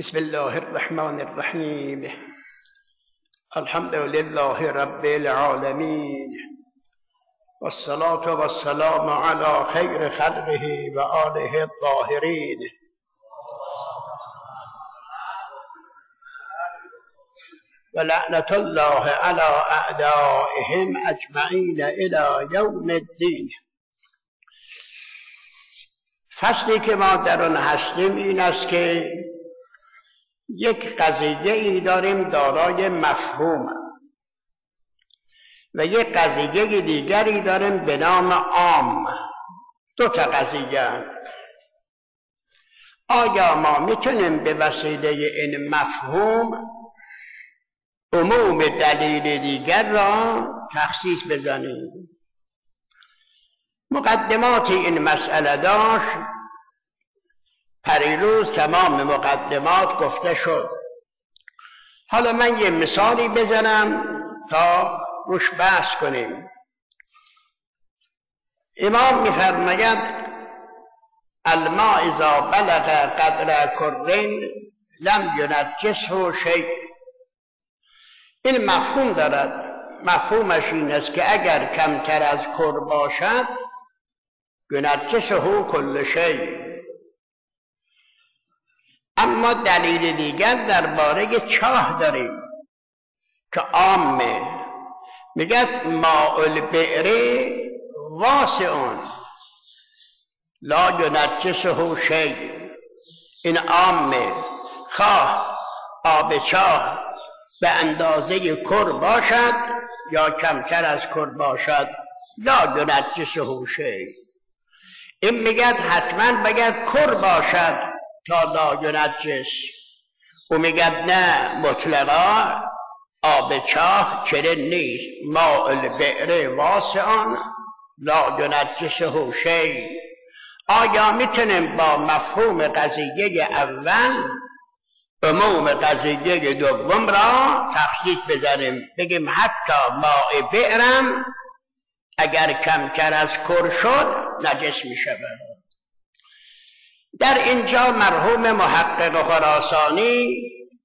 بسم الله الرحمن الرحیم. الحمد لله رب العالمین والصلاة والسلام على خیر خلقه و آله الطاهرین. و لعنت الله على اعدائهم اجمعین الى یوم الدین. فصلی که ما در آن هستیم این است که یک قضیه ای داریم دارای مفهوم و یک قضیه دیگری داریم به نام عام. دو تا قضیه. آیا ما میتونیم به وسیله این مفهوم عموم دلیل دیگر را تخصیص بزنیم؟ مقدمات این مسئله داشت. پریروز تمام مقدمات گفته شد. حالا من یه مثالی بزنم تا روش بحث کنیم. امام می‌فرماید الماء اذا بلغ قدر کرین لم ینجسه شیء. این مفهوم دارد. مفهومش این است که اگر کمتر از کر باشد ینجسه کل شیء. اما دلیل دیگر درباره چاه داریم که عامه. میگه ماء البئر واسع لا ینجسه شیء. این عامه. خواه آب چاه به اندازه کر باشد یا کمتر از کر باشد لا ینجسه شیء. این میگه حتما بگه کر باشد تا لا ینجس. او میگه نه، مطلقا آب چاه چنین نیست. ماء البئر واسع لا ینجسه شیء. آیا میتونیم با مفهوم قضیه اول عموم قضیه دوم را تخصیص بزنیم؟ بگیم حتی ماء بئرم اگر کمتر از کر شد نجس میشه. در اینجا مرحوم محقق خراسانی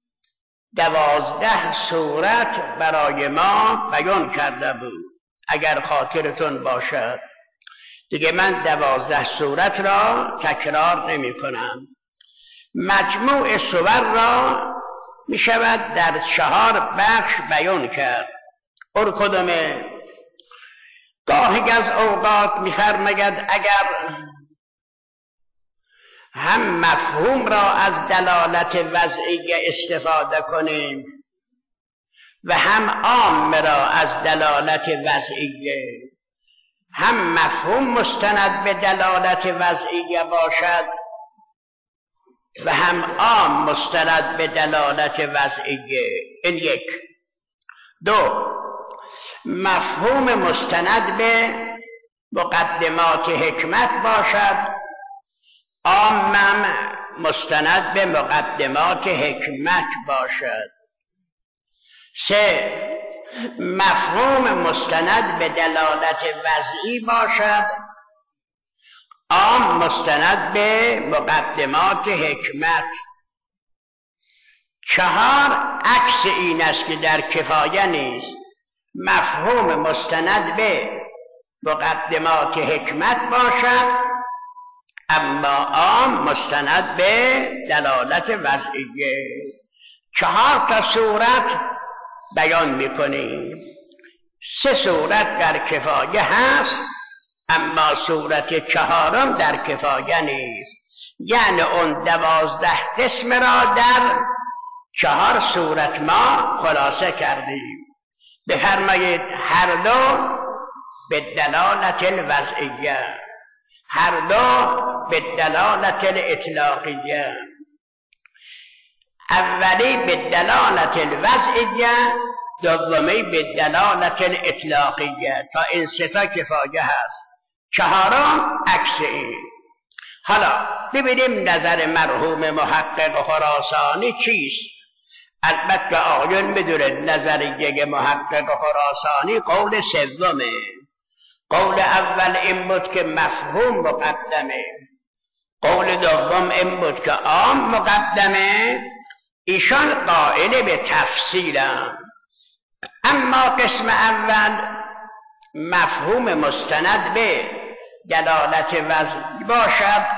12 صورت برای ما بیان کرده بود. اگر خاطرتون باشد دیگه من 12 صورت را تکرار نمی کنم. مجموع صور را می شود در 4 بخش بیان کرد. اور کدومه؟ گاهی از اوقات می فرماید اگر هم مفهوم را از دلالت وضعیه استفاده کنیم و هم عام را از دلالت وضعیه، هم مفهوم مستند به دلالت وضعیه باشد و هم عام مستند به دلالت وضعیه. این یک. دو، مفهوم مستند به مقدمات حکمت باشد، عامم مستند به مقدمات حکمت باشد. 3، مفهوم مستند به دلالت وضعی باشد، عام مستند به مقدمات حکمت. 4، عکس این است که در کفایه نیست. مفهوم مستند به مقدمات حکمت باشد اما عام مستند به دلالت وضعیه. 4 تا صورت بیان میکنیم. 3 صورت در کفایه هست اما صورت 4 در کفایه نیست. یعنی اون 12 قسم را در 4 صورت ما خلاصه کردیم. بفرمایید هر دو به دلالت الوضعیه، هر دو به دلالت الاطلاقیه. اولی به دلالت الوضعیه، دومی به دلالت الاطلاقیه. تا این 3 تا کفایه هست. 4 عکس این. حالا ببینیم نظر مرحوم محقق خراسانی چیست. البته آقایون میدونید نظریه محقق خراسانی قول سومه. قول اول این بود که مفهوم مقدمه، قول دوم این بود که عام مقدمه، ایشان قائل به تفصیلند. اما قسم اول مفهوم مستند به دلالت وضعی باشد،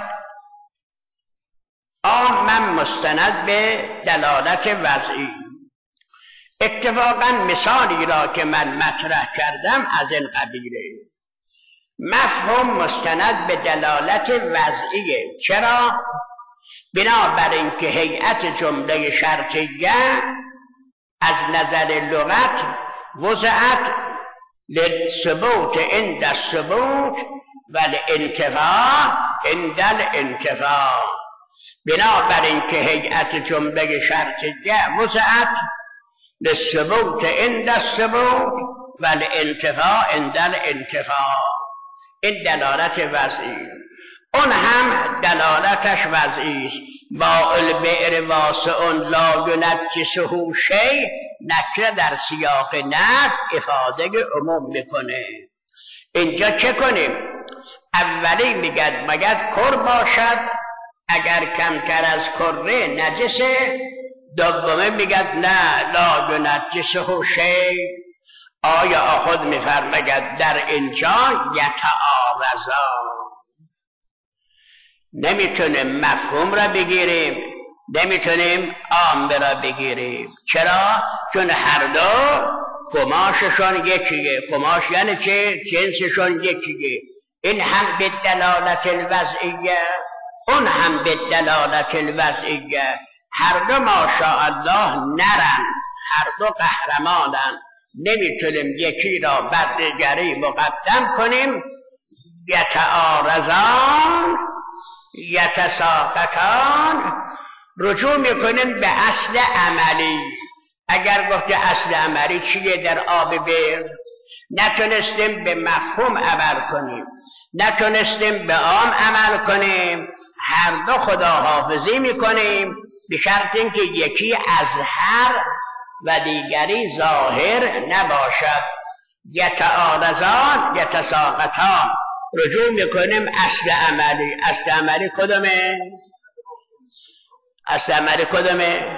عاماً مستند به دلالت وضعی. اتفاقاً مثالی را که من مطرح کردم از این قبیله. مفهوم مستند به دلالت وضعیه. چرا؟ بنابر اینکه هیئت جمله شرطیه از نظر لغت وضعت للثبوت عند الثبوت و الانتفاع عند الانتفاع. بنابر اینکه هیئت جمله شرطیه وضعت للثبوت عند الثبوت و الانتفاع عند الانتفاع. این دلالت وضعی. اون هم دلالتش وضعی است. با البئر واسع لا ینجسه شیء نکره در سیاق نفی افاده عموم میکنه. اینجا چه کنیم؟ اولی میگد کر باشد، اگر کمتر از کره نجسه. دومه میگد نه لا ینجسه شیء. آیا خود میفرماید در اینجا یتعارضان. نمیتونیم مفهوم را بگیریم، نمیتونیم عام را بگیریم. چرا؟ چون هر دو قماششون یکیه. قماش یعنی چه؟ جنسشون یکیه. این هم به دلالت الوضعیه، اون هم به دلالت الوضعیه. هر دو ماشاءالله نرن، هر دو قهرمانن. نمیتونیم یکی را بر دیگری مقدم کنیم. یتعارضان یتساقطان. رجوع میکنیم به اصل عملی. اگر گفته اصل عملی چیه در آب بیر، نتونستیم به مفهوم عمل کنیم، نتونستیم به عام عمل کنیم، هر دو خداحافظی میکنیم به شرط اینکه یکی اظهر و دیگری ظاهر نباشد. یتعارضان یتساقطان. رجوع میکنیم اصل عملی. اصل عملی کدومه؟ اصل عملی کدومه؟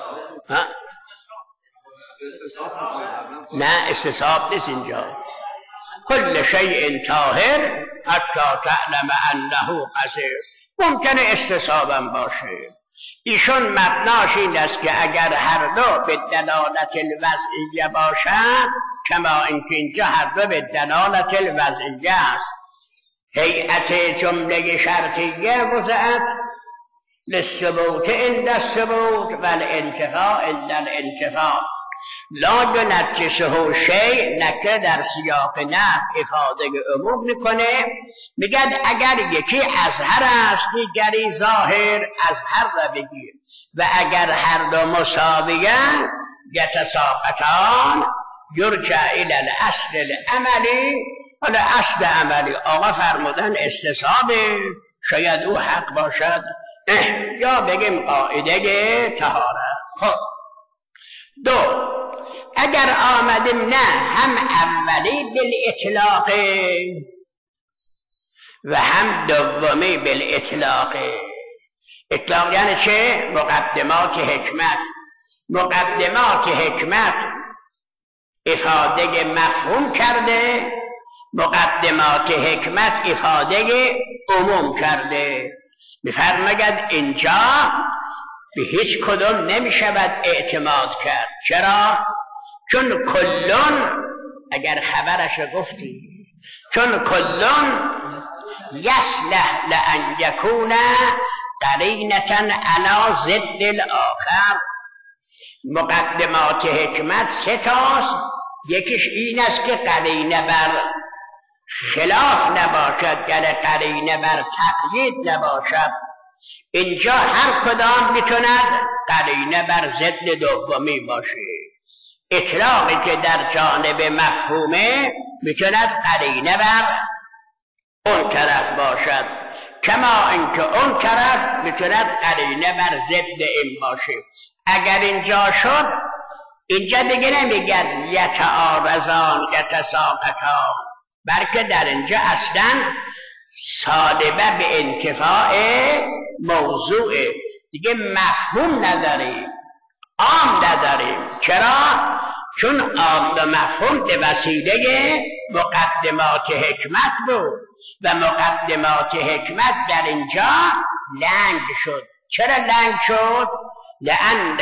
نه استصحاب نیست اینجا. کل شیء طاهر حتی تعلم انه قذر. ممکنه استصحابم باشه. ایشون مبناش این است که اگر هر دو به دلالت الوضعیه باشد، کما اینکه اینجا هر دو به دلالت الوضعیه است. هیئت جمله شرطیه وضعت للثبوت عند الثبوت و الانتفاع عند الانتفاع. لا ینجسه شیء نکره در سیاق نفی افاده عموم میکنه. میگد اگر یکی اظهر است دیگری ظاهر، اظهر را بگیر. و اگر هر دو مساویان یتساقطان یرجع الی الاصل العملی. حالا اصل عملی آقا فرمودن استصحابه، شاید او حق باشد، یا بگیم قاعده طهارت. خب دو، اگر آمدیم نه هم اولی بالاطلاق و هم دومی بالاطلاق. اطلاق یعنی چه؟ مقدمات حکمت. مقدمات حکمت افاده مفهوم کرده، مقدمات حکمت افاده عموم کرده. میفرماید اینجا به هیچ کدوم نمی شود اعتماد کرد. چرا؟ چون کلون، اگر خبرش گفتی، چون کلون یصلح لان یکون قرینة علی ضد الاخر. مقدمات حکمت سه تاست. یکیش این است که قرینه بر خلاف نباشد، یعنی قرینه بر تقیید نباشد. اینجا هر کدام میتوند قرینه بر ضد دومی باشه. اطلاقی که در جانب مفهومه میتوند قرینه بر اون طرف باشد، کما اینکه اون طرف میتوند قرینه بر ضد این باشه. اگر اینجا شد، اینجا دیگه نمیگد یتعارضان یتساقطان، بلکه در اینجا اصلا صادبه به انتفاع موضوع دیگه مفهوم نداری. عام نداریم. چرا؟ چون عام و مفهوم به وسیله مقدمات حکمت بود و مقدمات حکمت در اینجا لنگ شد. چرا لنگ شد؟ لأن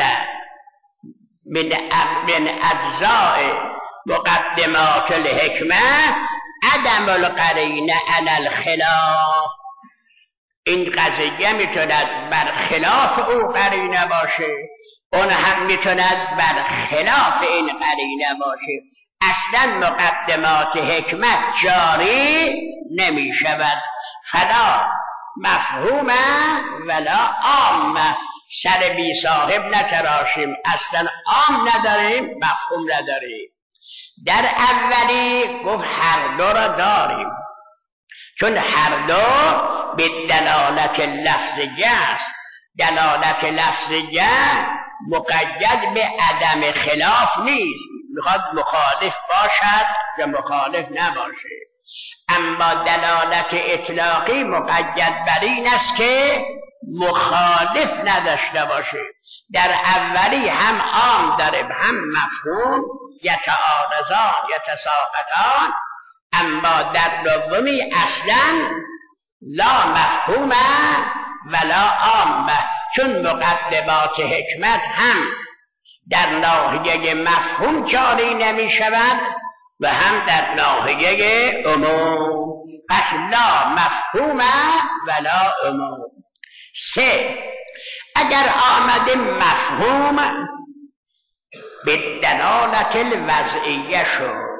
من اجزاء مقدمات الحکمت عدم القرینه علی الخلاف. این قضیه میتوند بر خلاف او قرینه باشه، اون هم میتوند بر خلاف این قرینه باشه. اصلا مقدمات حکمت جاری نمی شود. فلا مفهوم ولا عام. سر بی صاحب نتراشیم، اصلا عام نداریم، مفهوم نداریم. در اولی گفت هر دو را داریم، چون هر دو به دلالت لفظیه است. دلالت لفظیه مقید به عدم خلاف نیست، میخواد مخالف باشد یا مخالف نباشه. اما دلالت اطلاقی مقید بر این است که مخالف نداشته باشه. در اولی هم عام داره هم مفهوم، یتعارضان یتساقطان. اما در دومی اصلا لا مفهوم ولا عام، چون مقدمات حکمت هم در ناحیه مفهوم جاری نمی شود و هم در ناحیه عموم. پس لا مفهوم ولا عموم. 3. اگر آمده مفهوم به دلالت الوضعیه شد،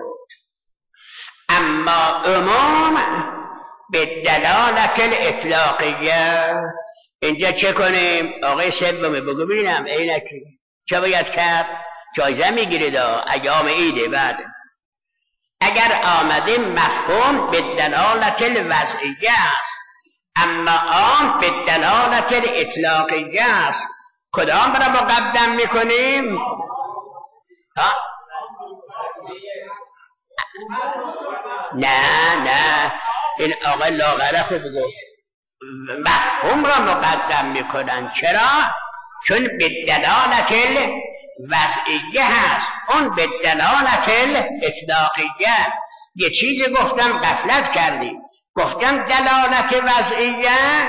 اما عموم به دلالت الاطلاقیه. اینجا چه کنیم؟ آقای سومی بگو ببینم عینکی چه باید کرد؟ جایزه میگیرید ایام عیده. بعد اگر آمده مفهوم به دلالت الوضعیه است اما آن به دلالت الاطلاقیه است، کدام را مقدم میکنیم؟ نه این آقای لاغره خوب گفت مفهوم را مقدم میکنن. چرا؟ چون به دلالت وضعیه هست، اون به دلالت اطلاقیه. یه چیزی گفتم غفلت کردیم، گفتم دلالت وضعیه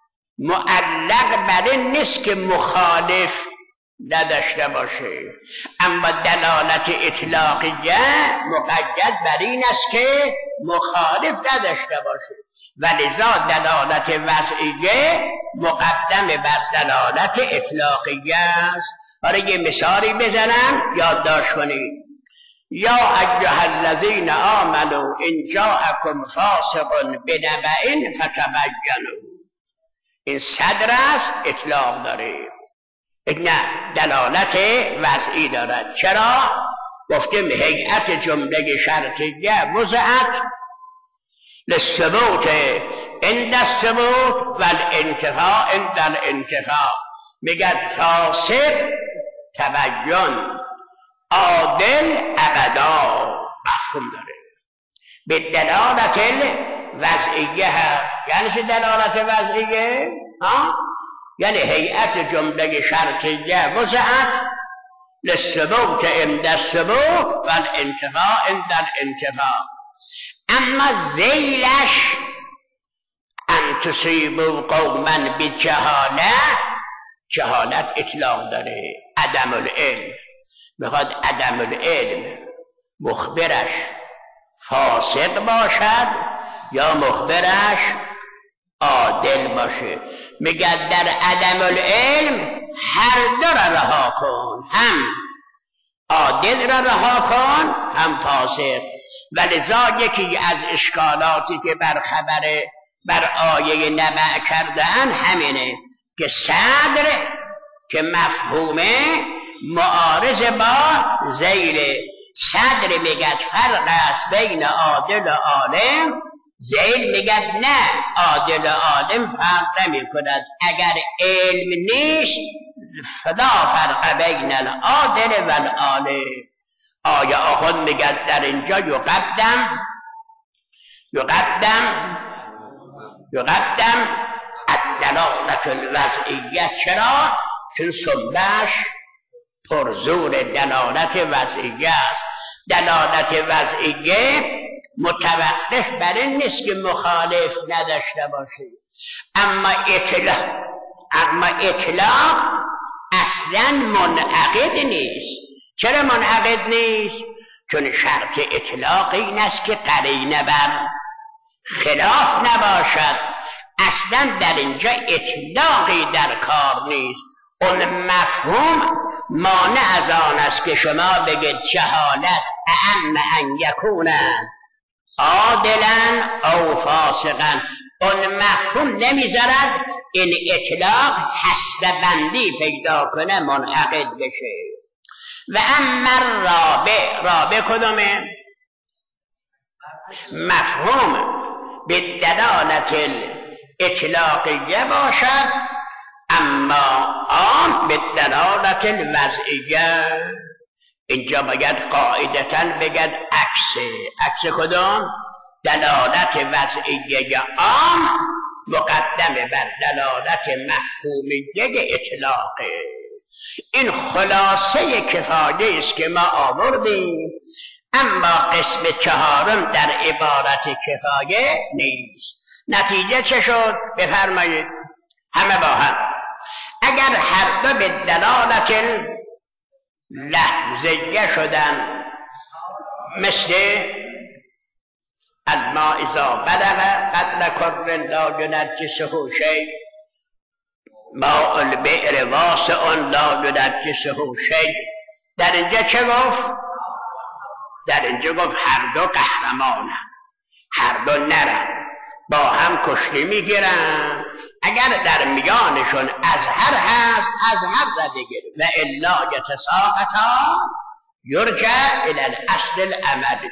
معلق بر این نیست که مخالف نداشته باشه، اما دلالت اطلاقیه مقید بر این است که مخالف نداشته باشه و لذا دلالت وضعیه مقدم بر دلالت اطلاقیه است. برای یه مثالی بزنم یادداشت کنید. یا ایها الذین آمنوا ان جاءکم فاسق بنبأ فتبینوا. این صدر است، اطلاق داره، نه دلالت وضعی دارد. چرا؟ گفتیم هیئت جمله شرطیه وضعت للثبوت عند الثبوت و الانتفاء عند الانتفاء. میگه فاسق تبین، عادل ابدا. مفهوم داره به دلالت وضعیه هست. یعنی چه دلالت وضعیه؟ یعنی هیئت جمله شرطیه وضعت للثبوت عند الثبوت و الانتفاء عند الانتفاء. اما ذیلش ان تصیبوا قوما بجهاله، جهالت اطلاق داره، عدم العلم. میخواد عدم العلم مخبرش فاسق باشد یا مخبرش عادل باشه. میگه در عدم العلم هر دو را رها کن، هم عادل را رها کن هم فاسق. ولذا یکی از اشکالاتی که بر خبر بر آیه نبع کردن همینه که صدر که مفهومه معارض با ذیل. صدر میگد فرق است بین عادل و عالم، ذیل میگد نه، عادل و عالم فرق نمی کند. اگر علم نیست فلا فرق بین العادل و العالم. آیه آخر میگد در اینجا یقدم الدلالت الوضعیه. چرا؟ چون سنبهش پرزور دلالت وضعیه است. دلالت وضعیه متوقف بر این نیست که مخالف نداشته باشه، اما اطلاق اصلا منعقد نیست. چرا منعقد نیست؟ چون شرط اطلاق این است که قرینه بر خلاف نباشد. اصلا در اینجا اطلاقی در کار نیست. اون مفهوم مانع از آن است که شما بگید جهالت اعم ان یکون عادلا او فاسقا. اون مفهوم نمیذارد این اطلاق حصر پیدا کنه، منعقد بشه. و اما رابع کدومه؟ مفهوم به دلالت اطلاقیه باشد، اما آن به دلالت وضعیه. اینجا باید قاعدتاً بگد عکس کدوم؟ دلالت وضعیه آن مقدم بر دلالت مفهومیه اطلاقه. این خلاصه کفایه است که ما آوردیم، اما قسم چهارم در عبارت کفایه نیست. نتیجه چه شد؟ بفرمایید همه با هم. اگر هر دو به دلالت لفظیه شدن، مثل الماء اذا بلغ قدر كر لا ينجسه شيء، ماء البئر واسع لا ينجسه شيء، در اینجا چه گفت؟ در اینجا گفت هر دو قهرمانن، هر دو نرن، با هم کشتی میگیرن. اگر در میانشون ازهر هست، ازهر را بگیر، و الا یتساقطا یرجع الی الاصل العمل.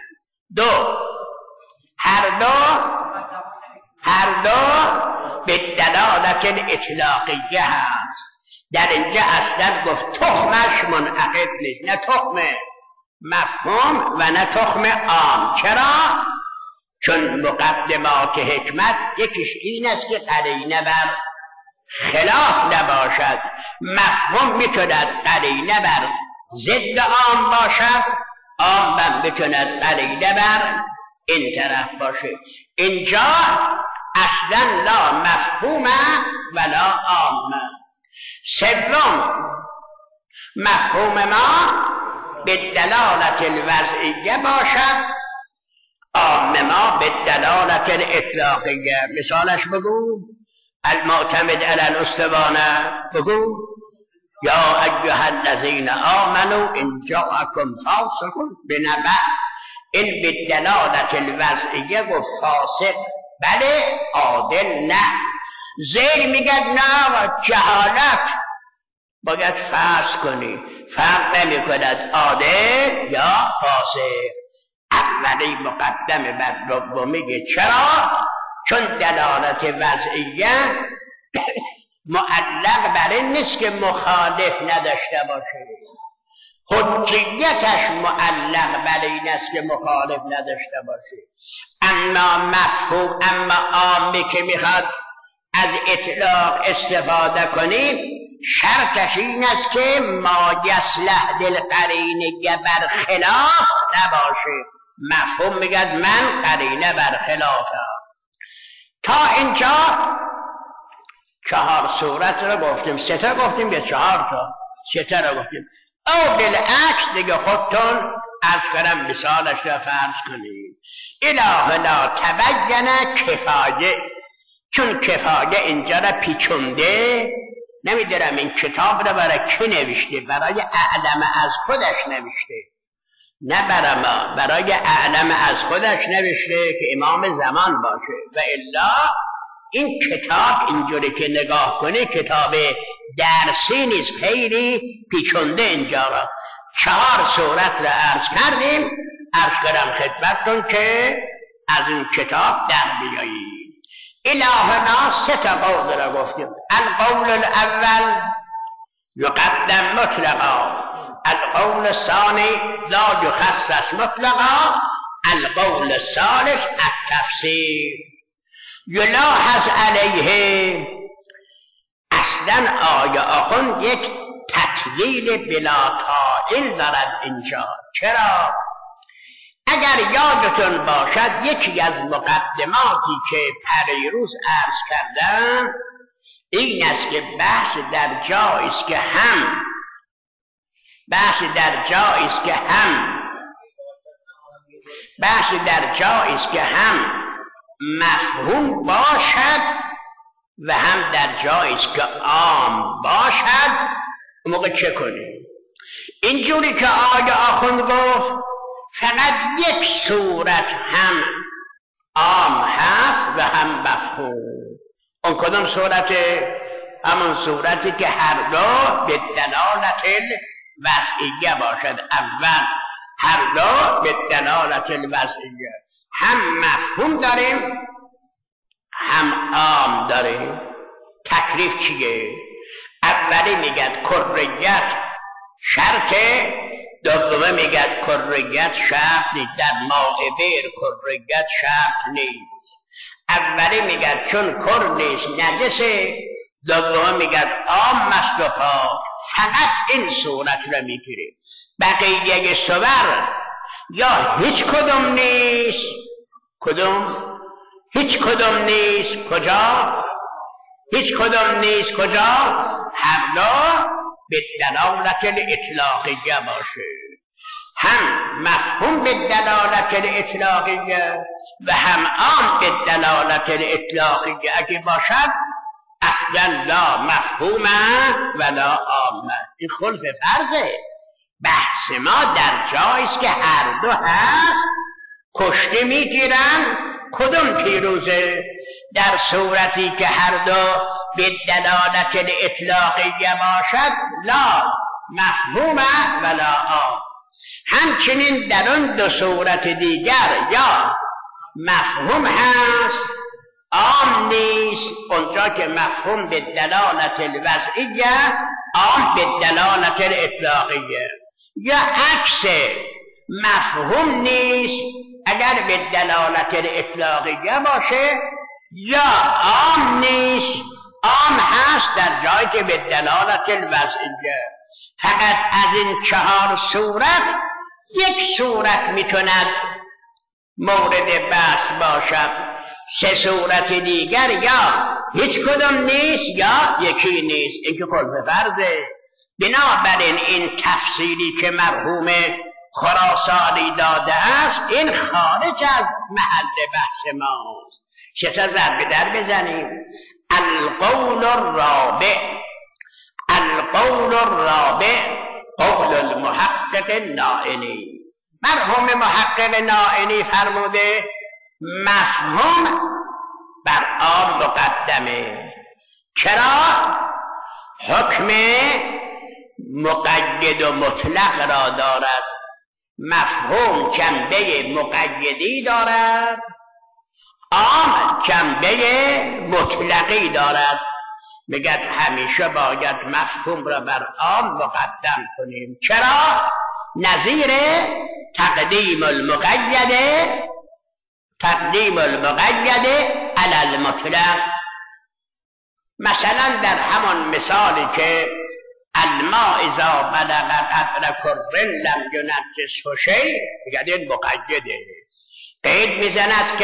هر دو به دلالت اطلاقیه هست. در اینجا اصلا گفت تخمش منعقد نیست، نه تخم مفهوم و نه تخم عام. چرا؟ چون مقدمات حکمت یکیش این است که قرینه بر خلاف نباشد. مفهوم میتوند قرینه بر ضد عام باشد، عام هم میتوند قرینه بر این طرف باشه. اینجا اصلا لا مفهوم ولا عام. سوم، مفهوم ما به دلالت الوضعیه باشد، عام ما به دلالت الاطلاقیه. مثالش بگو. المعتمد علی الاسطوانه بگو. یا ایها الذین آمنوا ان جاءکم فاسق بنبأ. این به دلالت الوضعیه گفت فاسق بله، عادل نه. زیر میگد نه، جهالت باید فرض کنی، فرق نمی کند عادل یا فاسق. اولی مقدم بر دوم میگه. چرا؟ چون دلالت وضعیه معلق بر این نیست که مخالف نداشته باشه، حجیتش معلق بر این است که مخالف نداشته باشه. اما مفهوم، اما عامی که میخواد از اطلاق استفاده کنیم، شرطش این است که ما یصلح للقرینه بر خلاف نباشه. مفهوم میگد من قرینه بر خلافم. تا اینجا 4 صورت رو گفتیم. 3 تا گفتیم یا 4 تا؟ 3 تا رو گفتیم. او بالعکس دیگه خودتون عرض کنم مثالش رو فرض کنید. اله لا تبین کفایه، چون کفایه اینجا رو پیچونده. نمیدونم این کتاب رو برای کی نوشته؟ برای اعلم از خودش نوشته، نه برای ما، برای اعلم از خودش نوشته که امام زمان باشه. و الا این کتاب اینجوری که نگاه کنی کتاب درسی نیست، خیلی پیچونده. اینجا را 4 صورت را عرض کردیم. عرض کردم خدمتتون که از این کتاب در بیایید. الهنا 3 تا قول را گفتیم. القول الاول یقدم مطلقا، القول الثانی لا یخصص مطلقا، القول الثالث التفسیر. یلاحظ علیه، اصلا آیه آخوند یک تسلیل بلا طائل دارد اینجا. چرا؟ اگر یادتون باشد یکی از مقدماتی که پریروز عرض کردم این است که بحث در جایی است که هم مفهوم باشد و هم در جایی است که عام باشد. اون موقع چه کنیم؟ اینجوری که آقای آخوند گفت فقط یک صورت هم عام هست و هم مفهوم. اون کدوم صورته؟ همون صورتی که هر دو به دلالت الوضعیه باشد. اول هر دو به دلالت الوضعیه، هم مفهوم داریم هم عام داریم. تکلیف چیه؟ اولی میگد کریت شرطه، دومه میگد کریت شرط نیست. در مائبر کریت شرط نیست. اولی میگد چون کر نیست نجسه، دومه میگد عام مست و پاک. فقط این صورت رو میگیریم. بقیه صور یا هیچ کدوم نیست. هیچ کدوم نیست. کجا؟ هیچ کدوم نیست. کجا؟ هر دو به دلالت اطلاقیه باشه، هم مفهوم به دلالت اطلاقیه و هم عام به دلالت اطلاقیه. اگه باشد اصلا لا مفهومه ولا عامه. این خلف فرضه. بحث ما در جاییست که هر دو هست. کشته میگیرن کدوم پیروزه؟ در صورتی که هر دو به دلالت اطلاقیه باشد لا مفهومه ولا عام. همچنین در اون دو صورت دیگر یا مفهوم هست عام نیست. اونجا که مفهوم به دلالت الوضعیه، عام به دلالت الاطلاقیه. یا عکس مفهوم نیست، اگر به دلالت الاطلاقیه باشه، یا عام نیست، عام هست در جایی که به دلالت الوضعیه. فقط از این چهار صورت یک صورت میتوند مورد بحث باشد. سه صورت دیگر یا هیچ کدوم نیست یا یکی نیست. این که خلف فرضه. بنابراین این تفصیلی که مرحوم خراسانی داده است این خارج از محل بحث ماست. چه تا ضربه در بزنیم. القول الرابع قول المحقق نائینی. مرحوم محقق نائینی فرموده مفهوم بر عام مقدمه. چرا؟ حکم مقید و مطلق را دارد. مفهوم جنبه مقیدی دارد، عام جنبه مطلقی دارد. میگد همیشه باید مفهوم را بر عام مقدم کنیم. چرا؟ نظیر تقدیم المقید علی المطلق. مثلا در همان مثالی که الماء اذا بلغ قدر کر لم ينجسه شیء، میگد این مقیده. قید میزند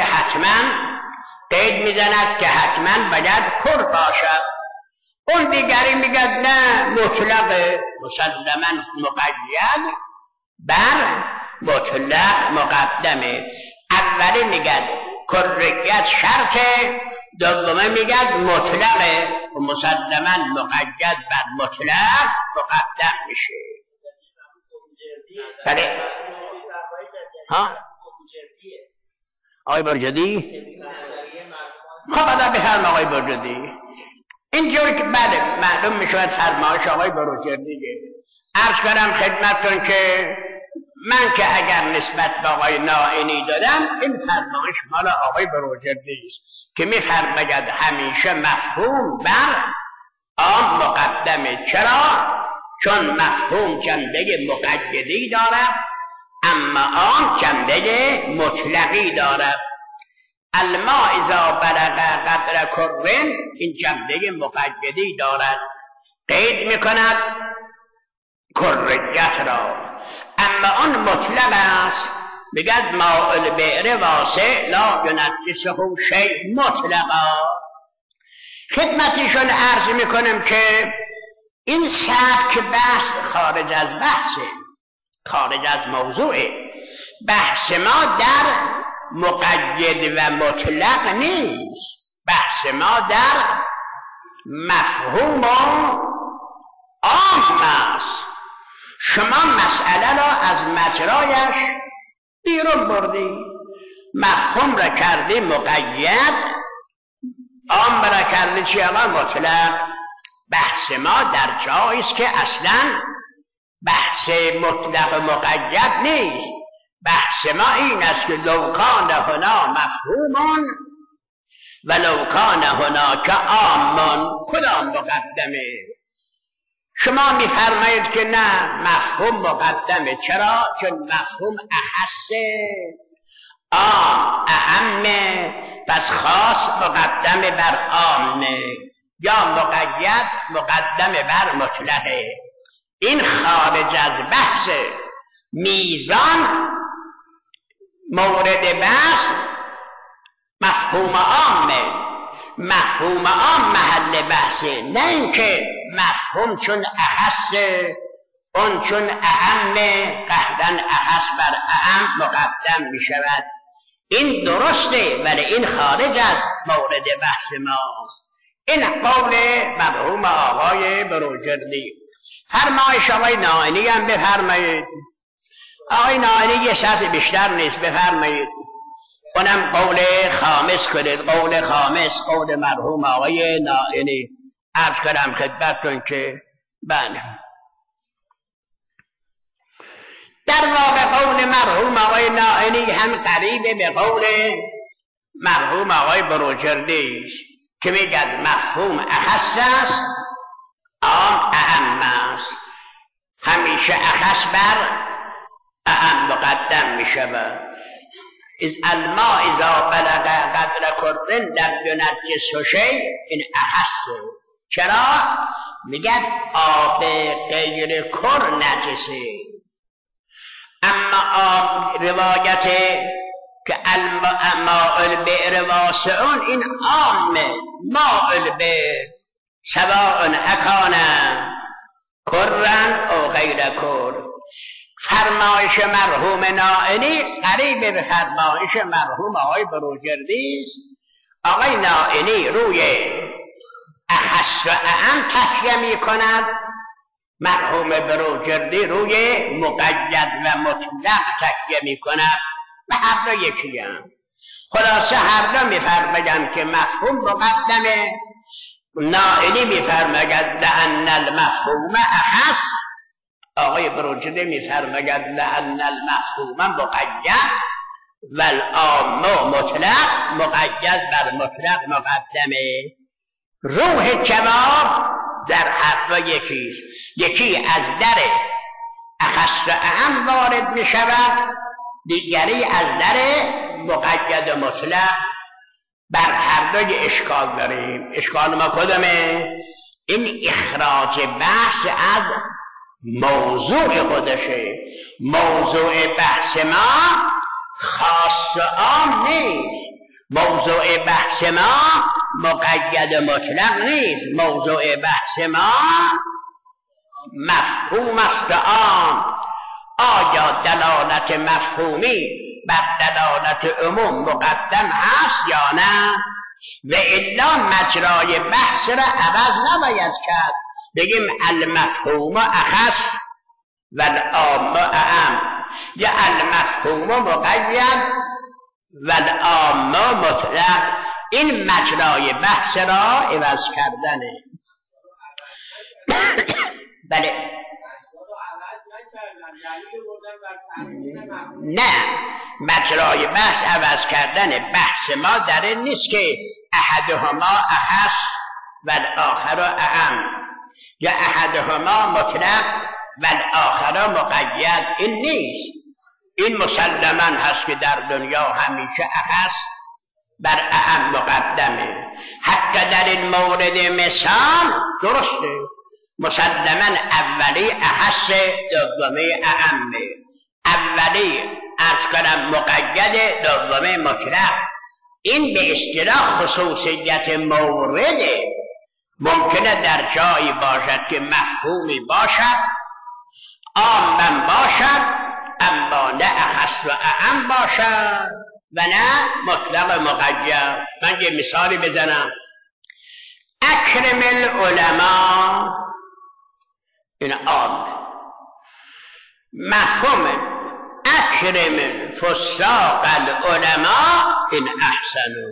که حتما باید کر باشد. اون دیگری میگد نه مطلق، مسلما مقید بر مطلق مقدمه. اولی میگد کریت شرطه، دومه میگد مطلقه و مسلما مقید بر مطلق مقدم میشه. بله ها آقای برجدی خب به هر آقای برجدی اینجوری که بله معلوم میشود فرمایش آقای برجدیه. عرض کردم خدمتتون که من که اگر نسبت به آقای نائینی دادم این فرمایش مال آقای بروجردی است که میفرماید همیشه مفهوم بر عام مقدمه. چرا؟ چون مفهوم جنبه مقیدی دارد اما عام جنبه مطلقی دارد. الماء اذا بلغ قدر کرن این جنبه مقیدی دارد. قید میکند کریت را. اما آن مطلق است، بگد ماء البئر واسع لا ینجسه شیء مطلقا. خدمتشون عرض میکنم که این سبک بحث خارج از بحثه، خارج از موضوعه. بحث ما در مقید و مطلق نیست، بحث ما در مفهوم و عام است. شما مسئله را از مجرایش بیرون بردی، مفهوم را کردی مقید، عام را کردی چی آقا؟ مطلق. بحث ما در جایی است که اصلا بحث مطلق مقید نیست. بحث ما این است که لو کان هنا مفهومون و لو کان هناک عامون، کدام مقدمه؟ شما میفرمایید که نه مفهوم مقدمه. چرا؟ چون مفهوم اخصه، عام اهمه، پس خاص مقدمه بر عامه، یا مقید مقدمه بر مطلقه. این خارج از بحث. میزان مورد بحث مفهوم عامه، مفهوم عام محل بحثه، نه اینکه مفهوم چون اخصه اون چون اهمه قهدن اخص بر اهم مقدم می شود. این درسته ولی این خارج از مورد بحث ماست. این قول مرحوم آقای بروجردی. فرمایش آقای نائینی هم بفرمایید. آقای نائینی یه صفحه بیشتر نیست، بفرمایید. اونم قول خامس کنید. قول خامس قول مرحوم آقای نائینی. عرض کردم خدمتتون که بله در واقع قول مرحوم آقای نائینی هم قریب به قول مرحوم آقای بروجردی که میگد مفهوم اخص است، عام اهم است. همیشه اخص بر اهم مقدم می شود. از الماء اذا بلغ قدر کرن لم ینجسه شیء، این اخصه. چرا؟ میگد آب غیر کر نجسه. اما روایت که ماء البئر واسعون این عامه. ماء البئر سواء اکان کرن او غیر کر. فرمایش مرحوم نائینی قریب به فرمایش مرحوم آقای بروجردی است. آقای نائینی روی اخص و اهم تکیه می کند، مرحوم بروجردی روی مقید و مطلق تکیه می کند و هر دو یکی هم. خلاصه هر دو می فرماید که مفهوم مقدمه. نائینی می فرماید لأن المفهوم اخص، آقای بروجردی می فرماید لأن المفهوم مقید و العام مطلق، مقید بر مطلق مقدمه. روح جواب در هر دو یکیست. یکی از در اخص و اهم وارد می شود، دیگری از در مقید و مطلق. بر هر دوی اشکال داریم. اشکال ما کدامه؟ این اخراج بحث از موضوع خودشه. موضوع بحث ما خاص و عام نیست. موضوع بحث ما مقید مطلق نیست. موضوع بحث ما مفهوم است عام. آیا دلالت مفهومی بر دلالت عموم مقدم هست یا نه؟ و الا مجرای بحث را عوض نباید کرد، بگیم المفهوم اخص و العام اهم، یا المفهوم مقید و العام مطلق. این مجرای بحث را عوض کردنه. بله نه، مجرای بحث عوض کردن. بحث ما در این نیست که احدهما اخص و الاخر اهم، یا احدهما مطلق و الاخر مقید. این نیست. این مسلما هست که در دنیا همیشه اخص بر اهم مقدمه. حتی در این مورد مثال درسته. مسلما اولی احس، دومی اعمه. اولی عرض کنم مقید، دومی مطلق. این به اصطلاح خصوصیت مورده. ممکنه در جایی باشد که مفهومی باشد، عامم باشد، اما نه اخص و اعم باشد و نه مطلق مقید. من یه مثالی بزنم. اکرم العلماء، این عام. مفهوم اکرم الفساق العلماء این احسنو.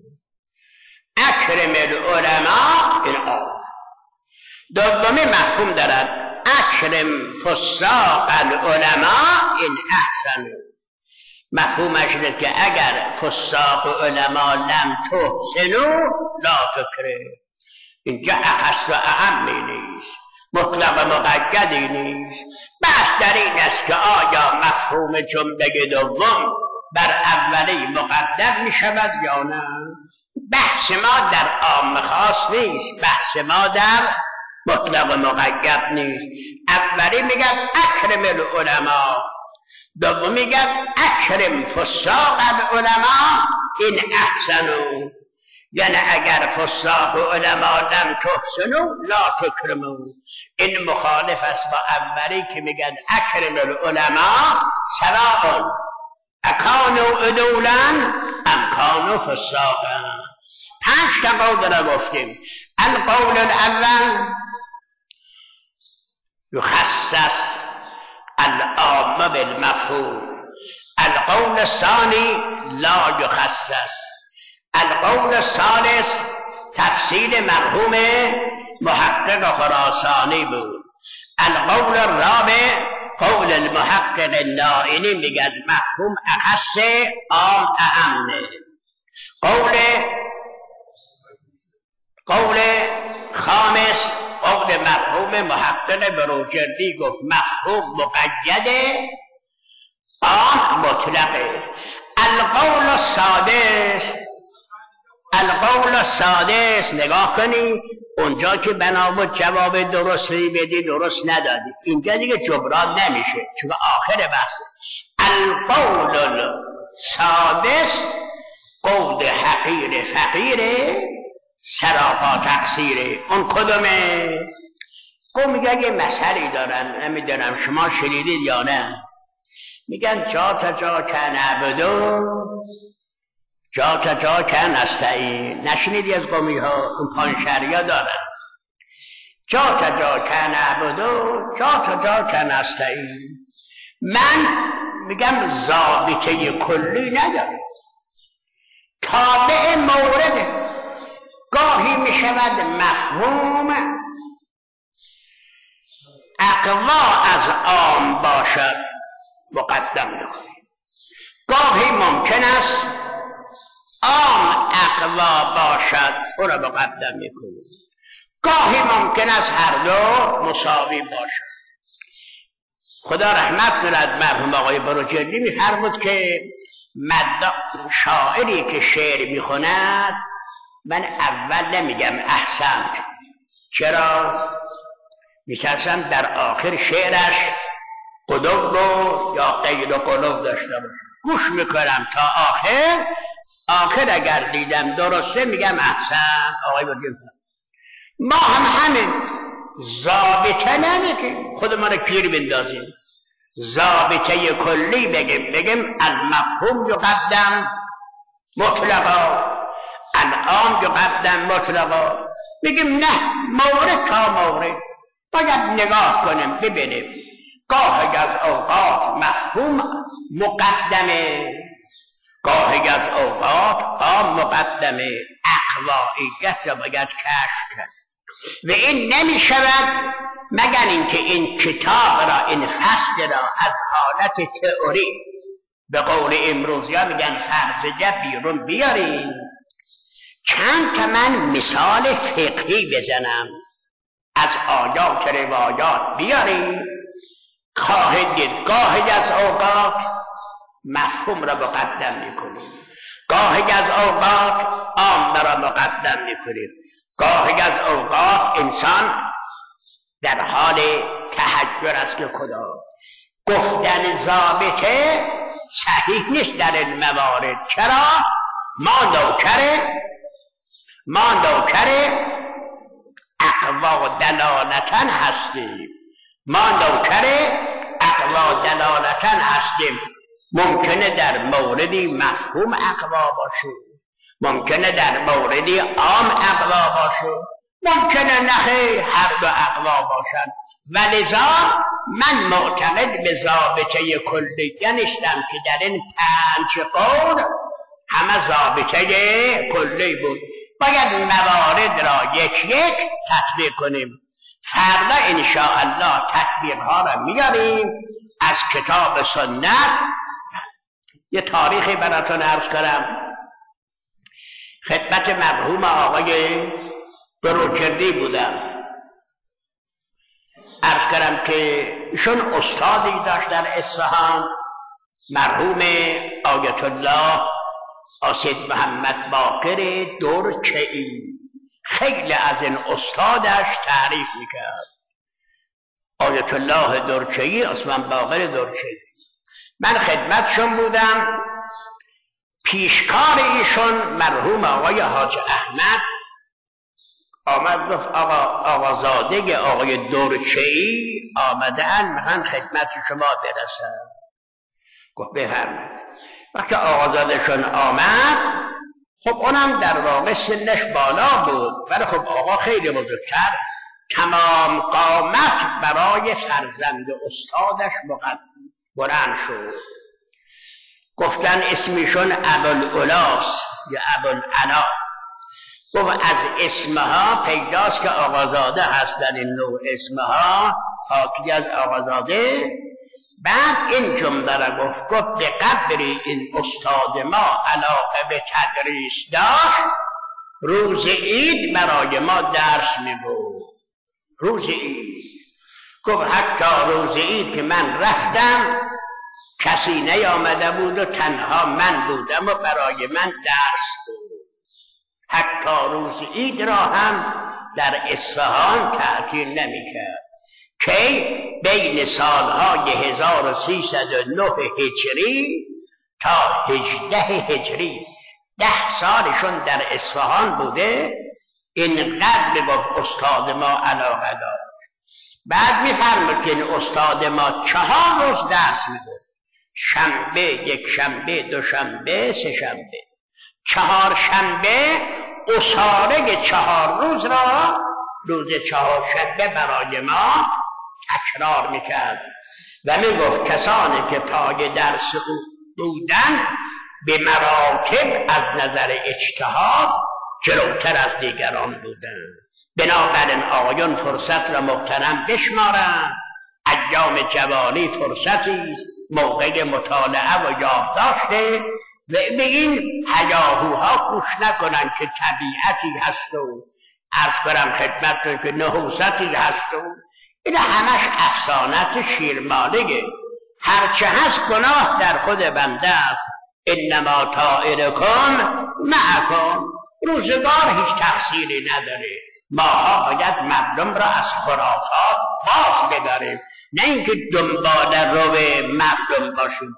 اکرم العلماء این عام. دومی مفهوم دارد اکرم فساق العلماء این احسنو. مفهومش اینه که اگر فساق علماء لم تحسنو لا تکرم. اینجا اخص و اعمی نیست، مطلق مقیدی نیست. بحث در این است که آیا مفهوم جمله دوم بر اولی مقدر می شود یا نه. بحث ما در عام خاص نیست، بحث ما در مطلق مقید نیست. اولی میگن اکرم العلماء، دوم میگن اکرم فساق العلماء این احسنو. یعنی اگر فساق علماء لم تحسنو لا تکرمو. این مخالف است با اولی که میگن اکرم العلماء سواء اکانوا عدولا ام کانوا فساقا. 5 تا قول را گفتیم. القول الاول يخصص العام بالمفهوم. القول الثاني لا يخصص. القول الثالث تفصیل مرحوم محقق خراسانی بود. القول الرابع قول المحقق النائینی میگن مفهوم اخص عام اعمه. قول خامس قول مرحوم محقق بروجردی گفت مفهوم مقیده، عام مطلقه. القول السادس نگاه کنی اونجا که بنابود جواب درستی بدی درست ندادی، اینجا دیگه جبران نمیشه چون آخر بحث. القول السادس قول حقیر فقیره سراپا تقصیره. اون کدومه؟ قوم میگه یه مسئله دارن، نمیدونم شما شنیدید یا نه. میگن جا تا جا که نعبدو جا تا جا که نستعین. نشنیدی از قومی ها؟ اون پانشریا دارن جا تا جا که نعبدو جا تا جا که نستعین. من میگم ضابطه کلی نداره، تابع مورده. گاهی میشود مفهوم اقوا از عام باشد مقدم میکنیم. گاهی ممکن است عام اقوا باشد او را مقدم میکنیم. گاهی ممکن است هر دو مساوی باشد. خدا رحمت کند مرحوم آقای بروجردی میفرمود که شاعری که شعر میخوند من اول نمیگم احسن. چرا؟ میترسم در آخر شعرش قلوب یا غیر قلوب داشته باشه. گوش میکنم تا آخر اگر دیدم درسته میگم احسن. آقای بروجردی ما همین ضابطه نمیگیم، خودمان رو پیر بندازیم، ضابطه کلی بگیم المفهوم یقدم مطلقا، العام یقدم مطلقا. بگیم نه، مورد تا مورد باید نگاه کنیم ببینیم. گاهی از اوقات مفهوم مقدمه، گاهی از اوقات عام مقدمه. اقوائیت را باید کشف کرد و این نمی شود مگر اینکه این کتاب را، این فصل را از حالت تئوری به قول امروزی ها میگن فرضیه بیرون بیاریم. چند تا من مثال فقهی بزنم از آیات روایات بیاریم. گاهی از اوقات مفهوم را مقدم میکنیم، گاهی از اوقات عام را مقدم میکنیم، گاهی از اوقات انسان در حال تحجر است که خدا گفتن ضابطه صحیح نیست در این موارد. چرا؟ ما نوکر اقوا دلالتا هستیم. ممکنه در موردی مفهوم اقوا باشه، ممکنه در موردی عام اقوا باشه، ممکنه نخیر هر دو اقوا باشن. ولذا من معتقد به ضابطه کلیه نیستم که در این 5 قول همه ضابطه کلی بود. باید موارد را یک یک تطبیق کنیم. فردا انشاءالله تطبیق ها را میاریم از کتاب سنت. یه تاریخی براتون عرض کنم. خدمت مرحوم آقای دروکردی بودم. عرض کردم که ایشون استادی داشت در اصفهان، مرحوم آیت الله آسید محمد باقر درچه‌ای. خیلی از این استادش تعریف میکرد. آیت الله درچه‌ای، عثمان باقر درچه‌ای. من خدمتشون بودم. پیشکار ایشون مرحوم آقای حاج احمد آمد گفت آقازاده آقای درچه‌ای آمدن، میخوان خدمت شما برسن. گفت بفرمایید. وقتی آقازادهشون آمد، خب اونم در واقع سنش بالا بود، ولی خب آقا خیلی بزرگتر، تمام قامت برای فرزند استادش بلند شد. گفتن اسمشون ابوالعلاس یا ابوالعلا. گفت از اسمها پیداست که آقازاده هستن این نوع اسمها، حاکی از آقازاده. بعد این جمله را گفت به قدری این استاد ما علاقه به تدریس داشت، روز عید برای ما درس می‌برد. روز عید گفت حتی روز عید که من رفتم کسی نیامده بود و تنها من بودم و برای من درس بود. حتی روز عید را هم در اصفهان تعطیل نمی‌کرد. که بین سالهای 1309 هجری تا 18 هجری 10 سالشون در اصفهان بوده. اینقدر گفت استاد ما علاقه داشت. بعد میفرمود که این استاد ما 4 روز درس میده: شنبه، یک شنبه، دوشنبه، سه شنبه. 4 شنبه اساره 4 روز را روز 4 شنبه برای ما تکرار میکرد و میگفت کسانی که پای درس بودن به مراتب از نظر اجتهاد جلوتر از دیگران بودن. بنابراین آقایان فرصت را محترم بشمارند. ایام جوانی فرصتی موقع مطالعه و یادداشته و به این هیاهوها گوش نکنن که طبیعتی هست و عرض کنم خدمتتون که نحوستی هست و این همش افسانت شیرمالگه. هرچه هست گناه در خود بنده است. انما طائرکم معکم. روزگار هیچ تقصیری نداره. ماها باید مردم را از خرافات باز بداریم، نه اینکه دنبال رو مردم باشیم.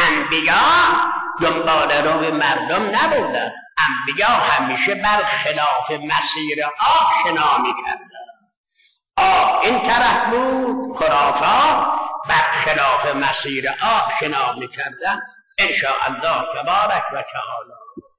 انبیا دنبال رو مردم نبودن. انبیا همیشه بر خلاف مسیر آب شنا می‌کردن. آب این طرف بود، خرافات بر خلاف مسیر آب شنا می‌کردن. انشاءالله تبارک و تعالی.